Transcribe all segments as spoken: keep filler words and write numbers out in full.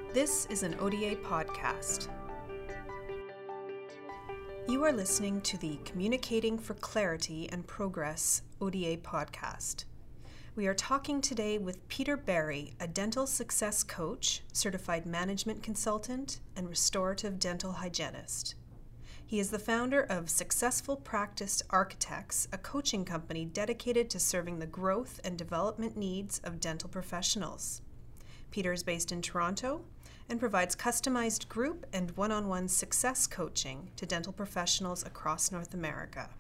This is an O D A podcast. You are listening to the Communicating for Clarity and Progress O D A podcast. We are talking today with Peter Barry, a dental success coach, certified management consultant, and restorative dental hygienist. He is the founder of Successful Practice Architects, a coaching company dedicated to serving the growth and development needs of dental professionals. Peter is based in Toronto and provides customized group and one-on-one success coaching to dental professionals across North America.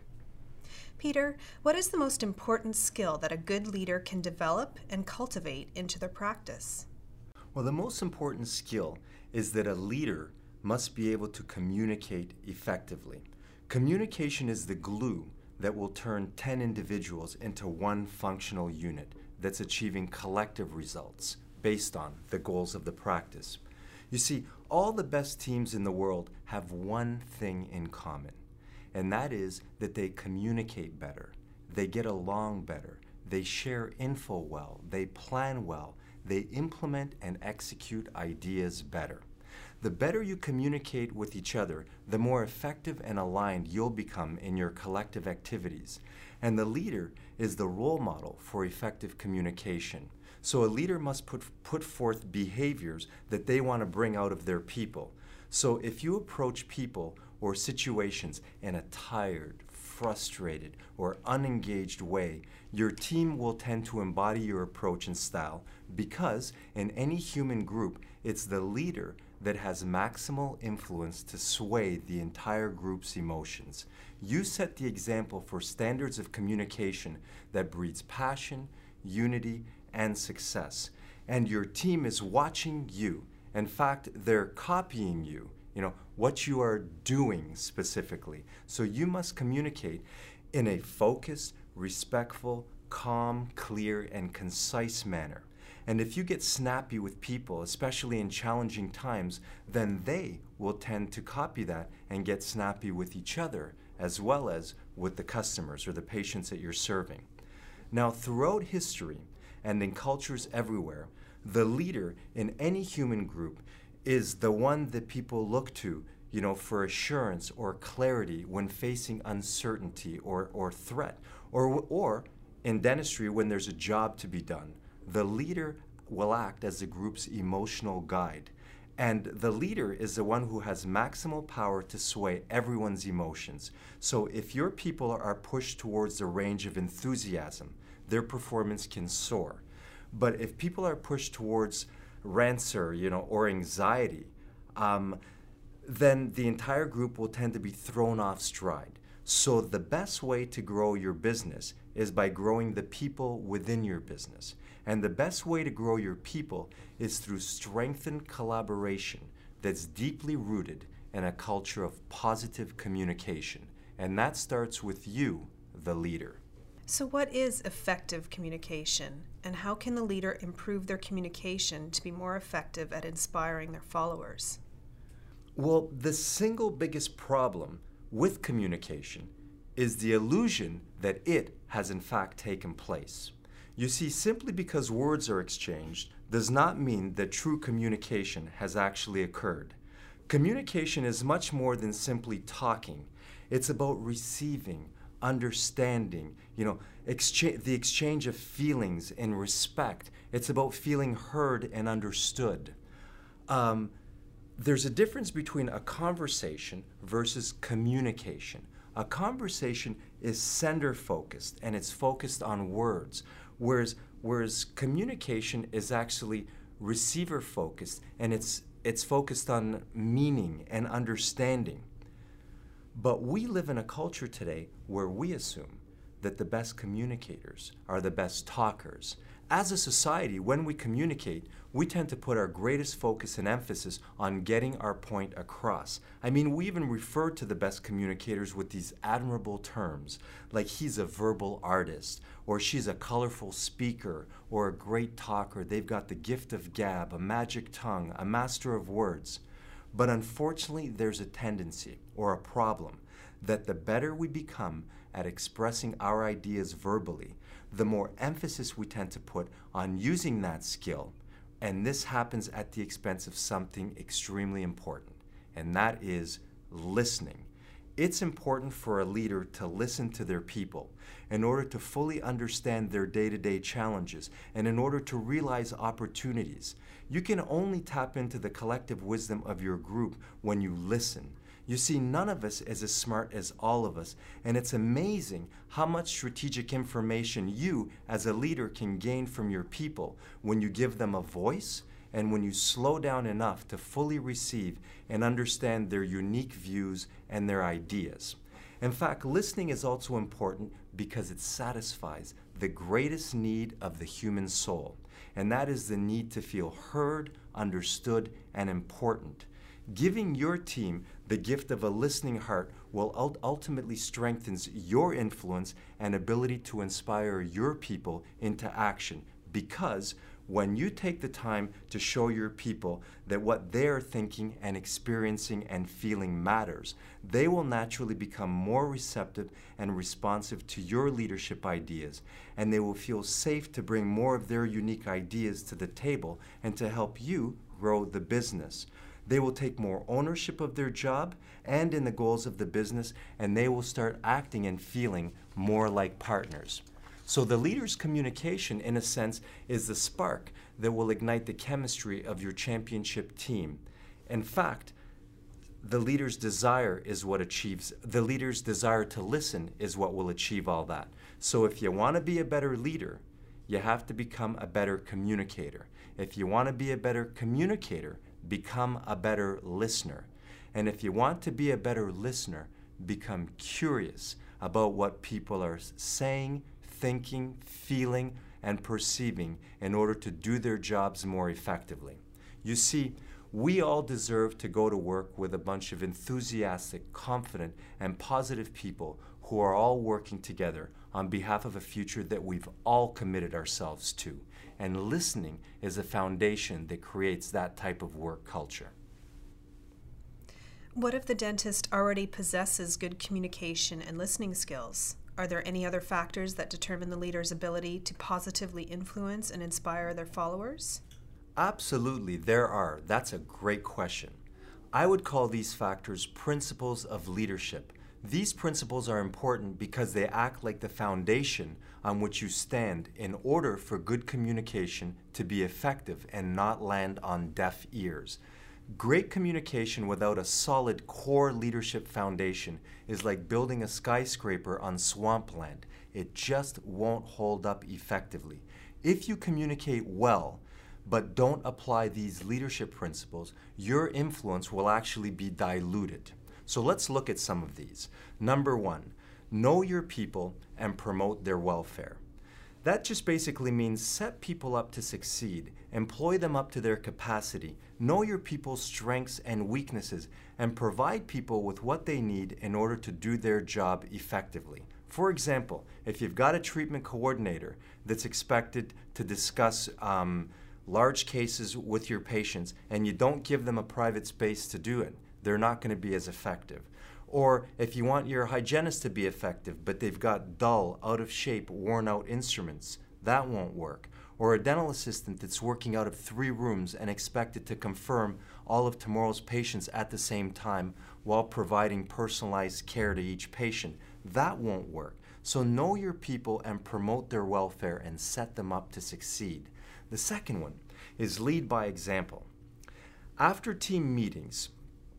Peter, what is the most important skill that a good leader can develop and cultivate into their practice? Well, the most important skill is that a leader must be able to communicate effectively. Communication is the glue that will turn ten individuals into one functional unit that's achieving collective results based on the goals of the practice. You see, all the best teams in the world have one thing in common, and that is that they communicate better, they get along better, they share info well, they plan well, they implement and execute ideas better. The better you communicate with each other, the more effective and aligned you'll become in your collective activities. And the leader is the role model for effective communication. So a leader must put, put forth behaviors that they want to bring out of their people. So if you approach people or situations in a tired, frustrated, or unengaged way, your team will tend to embody your approach and style because in any human group, it's the leader that has maximal influence to sway the entire group's emotions. You set the example for standards of communication that breeds passion, unity, and success. And your team is watching you. In fact, they're copying you, you know, what you are doing specifically. So you must communicate in a focused, respectful, calm, clear, and concise manner. And if you get snappy with people, especially in challenging times, then they will tend to copy that and get snappy with each other, as well as with the customers or the patients that you're serving. Now, throughout history and in cultures everywhere, the leader in any human group is the one that people look to, you know, for assurance or clarity when facing uncertainty or, or threat, or, or in dentistry when there's a job to be done. The leader will act as the group's emotional guide. And the leader is the one who has maximal power to sway everyone's emotions. So if your people are pushed towards the range of enthusiasm, their performance can soar. But if people are pushed towards rancor, you know, or anxiety, um, then the entire group will tend to be thrown off stride. So the best way to grow your business is by growing the people within your business. And the best way to grow your people is through strengthened collaboration that's deeply rooted in a culture of positive communication. And that starts with you, the leader. So what is effective communication, and how can the leader improve their communication to be more effective at inspiring their followers? Well, the single biggest problem with communication is the illusion that it has in fact taken place. You see, simply because words are exchanged does not mean that true communication has actually occurred. Communication is much more than simply talking. It's about receiving, understanding, you know, exchange, the exchange of feelings and respect. It's about feeling heard and understood. Um, there's a difference between a conversation versus communication. A conversation is sender-focused and it's focused on words, whereas, whereas communication is actually receiver-focused and it's, it's focused on meaning and understanding. But we live in a culture today where we assume that the best communicators are the best talkers. As a society, when we communicate, we tend to put our greatest focus and emphasis on getting our point across. I mean, we even refer to the best communicators with these admirable terms, like he's a verbal artist, or she's a colorful speaker, or a great talker. They've got the gift of gab, a magic tongue, a master of words. But unfortunately, there's a tendency or a problem that the better we become at expressing our ideas verbally, the more emphasis we tend to put on using that skill And this happens at the expense of something extremely important, and that is listening. It's important for a leader to listen to their people in order to fully understand their day-to-day challenges and in order to realize opportunities. You can only tap into the collective wisdom of your group when you listen. You see, none of us is as smart as all of us, and it's amazing how much strategic information you, as a leader, can gain from your people when you give them a voice and when you slow down enough to fully receive and understand their unique views and their ideas. In fact, listening is also important because it satisfies the greatest need of the human soul, and that is the need to feel heard, understood, and important. Giving your team the gift of a listening heart will ultimately strengthen your influence and ability to inspire your people into action, because when you take the time to show your people that what they're thinking and experiencing and feeling matters, they will naturally become more receptive and responsive to your leadership ideas, and they will feel safe to bring more of their unique ideas to the table and to help you grow the business. They will take more ownership of their job and in the goals of the business, and they will start acting and feeling more like partners. So the leader's communication, in a sense, is the spark that will ignite the chemistry of your championship team. In fact, the leader's desire is what achieves, the leader's desire to listen is what will achieve all that. So if you want to be a better leader, you have to become a better communicator. If you want to be a better communicator, become a better listener. And if you want to be a better listener, become curious about what people are saying, thinking, feeling, and perceiving in order to do their jobs more effectively. You see, we all deserve to go to work with a bunch of enthusiastic, confident, and positive people who are all working together on behalf of a future that we've all committed ourselves to. And listening is a foundation that creates that type of work culture. What if the dentist already possesses good communication and listening skills? Are there any other factors that determine the leader's ability to positively influence and inspire their followers? Absolutely, there are. That's a great question. I would call these factors principles of leadership. These principles are important because they act like the foundation on which you stand in order for good communication to be effective and not land on deaf ears. Great communication without a solid core leadership foundation is like building a skyscraper on swampland. It just won't hold up effectively. If you communicate well, but don't apply these leadership principles, your influence will actually be diluted. So let's look at some of these. Number one, know your people and promote their welfare. That just basically means set people up to succeed, employ them up to their capacity, know your people's strengths and weaknesses, and provide people with what they need in order to do their job effectively. For example, if you've got a treatment coordinator that's expected to discuss um, large cases with your patients and you don't give them a private space to do it, they're not going to be as effective. Or if you want your hygienist to be effective, but they've got dull, out of shape, worn out instruments, that won't work. Or a dental assistant that's working out of three rooms and expected to confirm all of tomorrow's patients at the same time while providing personalized care to each patient, that won't work. So know your people and promote their welfare and set them up to succeed. The second one is lead by example. After team meetings,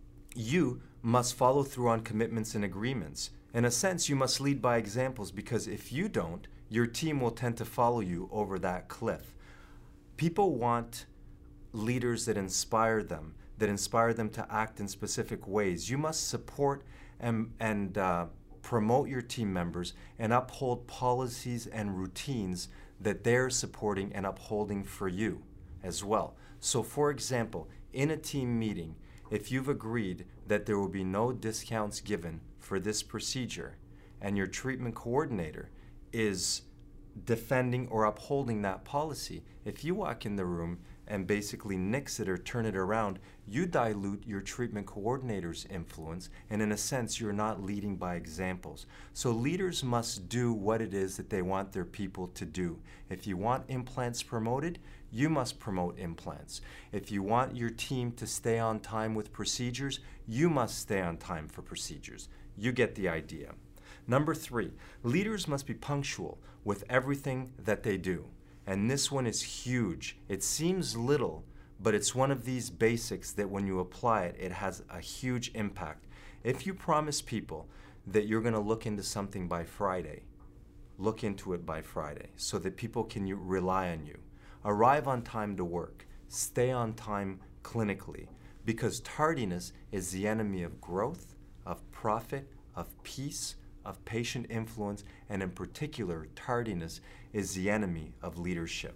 you must follow through on commitments and agreements. In a sense, you must lead by examples because if you don't, your team will tend to follow you over that cliff. People want leaders that inspire them, that inspire them to act in specific ways. You must support and, and uh, promote your team members and uphold policies and routines that they're supporting and upholding for you as well. So for example, in a team meeting, if you've agreed that there will be no discounts given for this procedure and your treatment coordinator is defending or upholding that policy, if you walk in the room and basically nix it or turn it around, you dilute your treatment coordinator's influence, and in a sense, you're not leading by examples. So leaders must do what it is that they want their people to do. If you want implants promoted, you must promote implants. If you want your team to stay on time with procedures, you must stay on time for procedures. You get the idea. Number three, leaders must be punctual with everything that they do. And this one is huge. It seems little, but it's one of these basics that when you apply it, it has a huge impact. If you promise people that you're going to look into something by Friday, look into it by Friday so that people can you, rely on you. Arrive on time to work. Stay on time clinically, because tardiness is the enemy of growth, of profit, of peace, of patient influence, and in particular, tardiness is the enemy of leadership.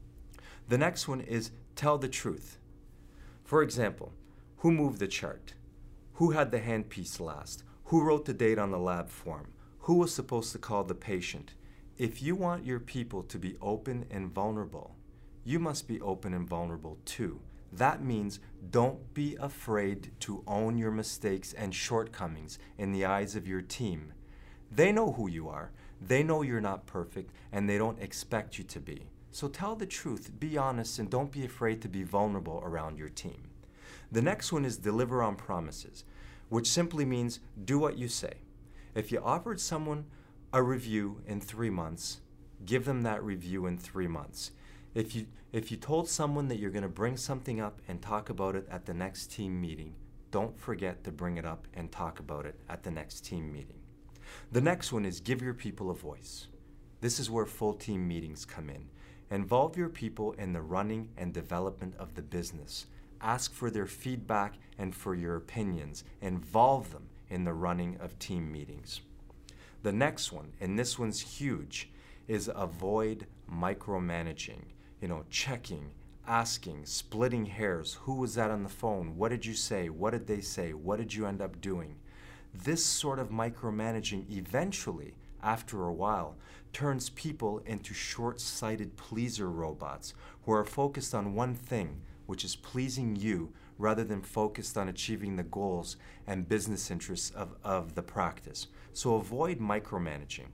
The next one is tell the truth. For example, who moved the chart? Who had the handpiece last? Who wrote the date on the lab form? Who was supposed to call the patient? If you want your people to be open and vulnerable, you must be open and vulnerable too. That means don't be afraid to own your mistakes and shortcomings in the eyes of your team. They know who you are. They know you're not perfect, and they don't expect you to be. So tell the truth, be honest, and don't be afraid to be vulnerable around your team. The next one is deliver on promises, which simply means do what you say. If you offered someone a review in three months, give them that review in three months. If you, if you told someone that you're going to bring something up and talk about it at the next team meeting, don't forget to bring it up and talk about it at the next team meeting. The next one is give your people a voice. This is where full team meetings come in. Involve your people in the running and development of the business. Ask for their feedback and for your opinions. Involve them in the running of team meetings. The next one, and this one's huge, is avoid micromanaging. You know, checking, asking, splitting hairs. Who was that on the phone? What did you say? What did they say? What did you end up doing? This sort of micromanaging eventually, after a while, turns people into short-sighted pleaser robots who are focused on one thing, which is pleasing you, rather than focused on achieving the goals and business interests of, of the practice. So avoid micromanaging.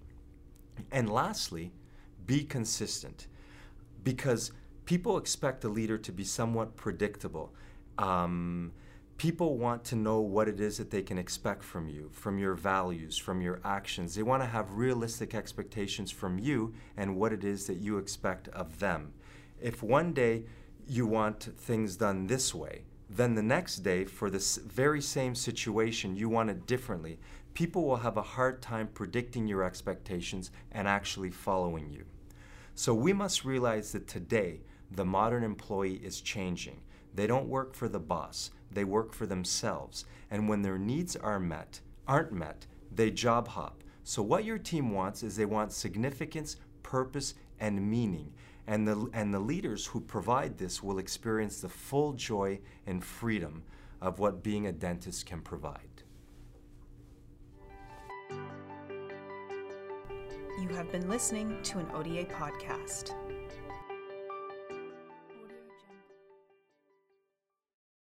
And lastly, be consistent, because people expect a leader to be somewhat predictable. Um, people want to know what it is that they can expect from you, from your values, from your actions. They want to have realistic expectations from you and what it is that you expect of them. If one day you want things done this way, then the next day, for this very same situation, you want it differently, people will have a hard time predicting your expectations and actually following you. So we must realize that today, the modern employee is changing. They don't work for the boss, they work for themselves. And when their needs are met, aren't met, they job hop. So what your team wants is they want significance, purpose, and meaning. And the, and the leaders who provide this will experience the full joy and freedom of what being a dentist can provide. You have been listening to an O D A podcast.